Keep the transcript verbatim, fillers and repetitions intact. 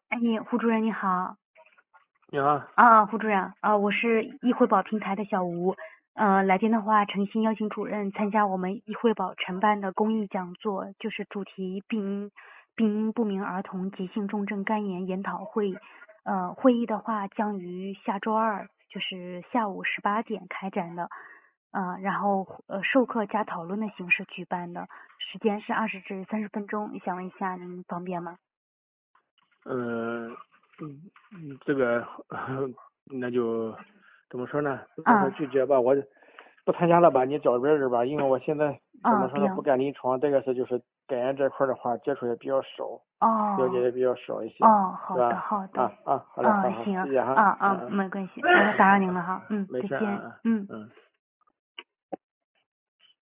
哎，胡主任你好。 你好。 啊，胡主任，啊，我是易惠宝平台的小吴，呃，来电的话诚心邀请主任参加我们易惠宝承办的公益讲座，就是主题病因病因不明儿童急性重症肝炎研讨会，呃，会议的话将于下周二，就是下午十八点开展的，呃，然后呃授课加讨论的形式举办的，时间是二十至三十分钟，想问一下您方便吗？ 嗯嗯嗯，这个那就怎么说呢？如果说嗯拒绝吧，我不参加了吧，你找别人吧，因为我现在怎么嗯， 说呢，不行。 干临床，这个是就是肝炎这块的话，接触也比较少，了解哦也比较少一些， 哦，好的是吧？ 好的。 啊啊，好嘞，好嗯， 好， 行。 谢谢哈， 啊啊， 嗯嗯， 没关系，嗯，打扰您了哈，嗯， 没再见。 事啊， 嗯。 嗯。